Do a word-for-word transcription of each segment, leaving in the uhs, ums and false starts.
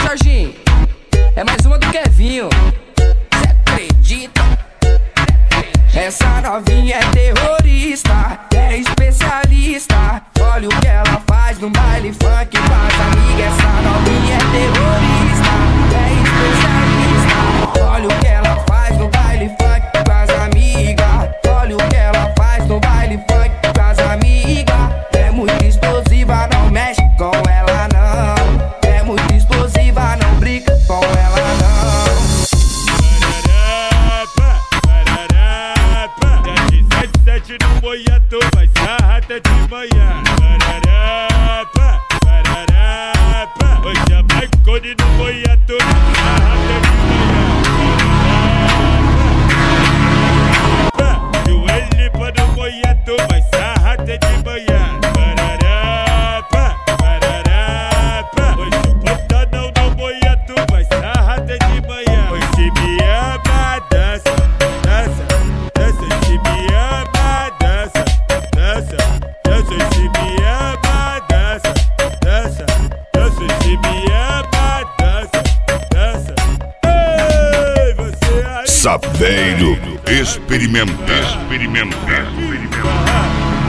Jorginho, é mais uma do Kevinho. Cê acredita? Essa novinha é terrorista, é especialista. Olha o que ela faz no baile funk com as amigas. Essa novinha é terrorista, é especialista. Olha o que ela faz no baile funk com as amigas. Olha o que ela faz no baile funk com as amigas. É muito explosiva, não mexe com ela não. É muito explosiva, não brinca com ela não. No boiato vai sarrar até de manhã. Pararapa, pararapa. Hoje a Marconi no boiato vai sarrar até de manhã. Pararapa, e o Elipa no boiato vai sarrar até de manhã. Pararapa, pararapa. Hoje o Pantanal no boiato vai sarrar até de manhã. Hoje me ama, dança, dança, dança, se me ama. Dança, dança, dança, se me ama, dança, dança, dança, se me ama, dança, dança. Ei, você aí. Sapeiro, experimenta, experimenta, experimenta.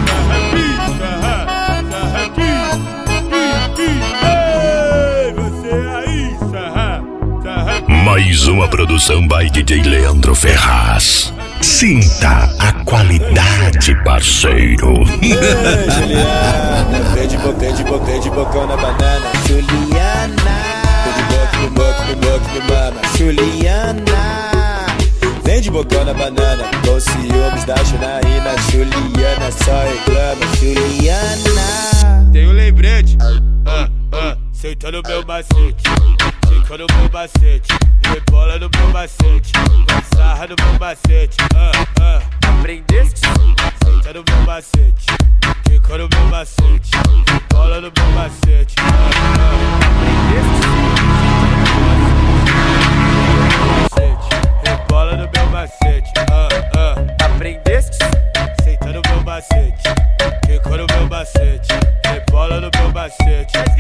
Ei, você aí, sarra, sarra. Mais uma produção by D J Leandro Ferraz. Sinta a qualidade, parceiro. Ei, Juliana, vem de boca, de boca, de bocão na banana. Juliana, vem de boca, no boca, no boca, no mama. Juliana, vem de bocão na banana. Com ciúmes da Janaína. Juliana, só reclama. Juliana, tem um lembrete, ah, ah, senta no meu macete, fica no meu macete, rebola no meu macete, sarra no meu macete, ah, ah. Aprendeste? Senta no meu macete, fica no meu macete, rebola no meu macete, ah, ah. Aprendeste? Rebola no meu macete, ah, ah. Aprendeste? Senta no meu macete, fica no meu macete, rebola no meu macete.